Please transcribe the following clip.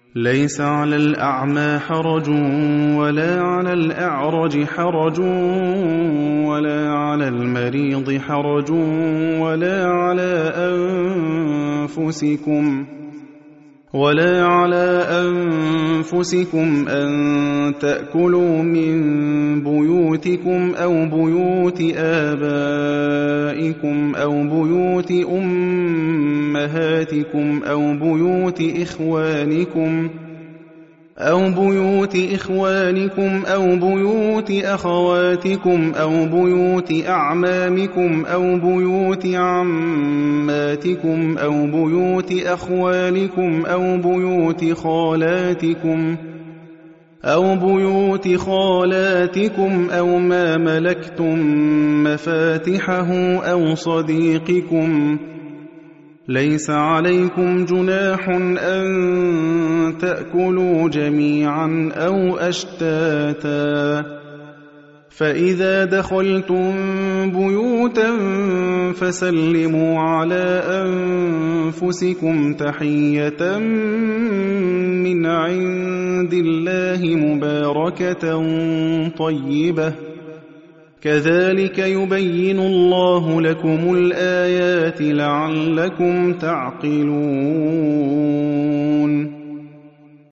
ليس على الأعمى حرج ولا على الأعرج حرج ولا على المريض حرج ولا على أنفسكم أن تأكلوا من بيوتكم أو بيوت آبائكم أو بيوت أمهاتكم أو بيوت إخوانكم أو بيوت أخواتكم أو بيوت أعمامكم أو بيوت عماتكم أو بيوت أخوالكم أو بيوت خالاتكم أو ما ملكتم مفاتحه أو صديقكم. ليس عليكم جناح أن تأكلوا جميعا أو أشتاتا، فإذا دخلتم بيوتا فسلموا على أنفسكم تحية من عند الله مباركة طيبة، كذلك يبين الله لكم الآيات لعلكم تعقلون.